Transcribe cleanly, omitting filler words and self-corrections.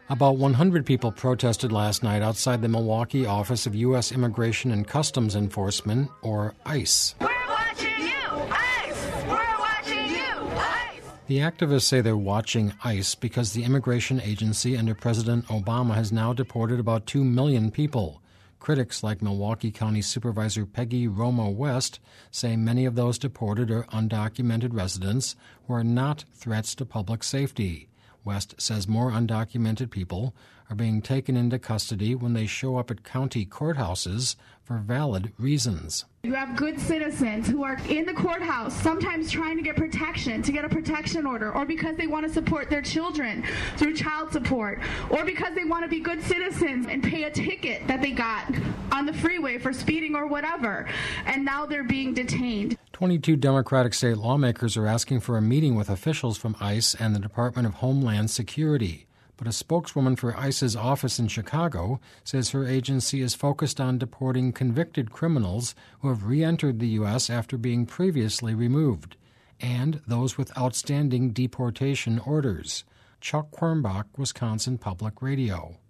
About 100 people protested last night outside the Milwaukee office of U.S. Immigration and Customs Enforcement, or ICE. We're watching you, ICE! We're watching you, ICE! The activists say they're watching ICE because the immigration agency under President Obama has now deported about 2 million people. Critics like Milwaukee County Supervisor Peggy Romo West say many of those deported are undocumented residents who are not threats to public safety. West says more undocumented people are being taken into custody when they show up at county courthouses for valid reasons. You have good citizens who are in the courthouse, sometimes trying to get protection, to get a protection order, or because they want to support their children through child support, or because they want to be good citizens and pay a ticket that they got on the freeway for speeding or whatever, and now they're being detained. 22 Democratic state lawmakers are asking for a meeting with officials from ICE and the Department of Homeland Security. But a spokeswoman for ICE's office in Chicago says her agency is focused on deporting convicted criminals who have re-entered the U.S. after being previously removed, and those with outstanding deportation orders. Chuck Quirmbach, Wisconsin Public Radio.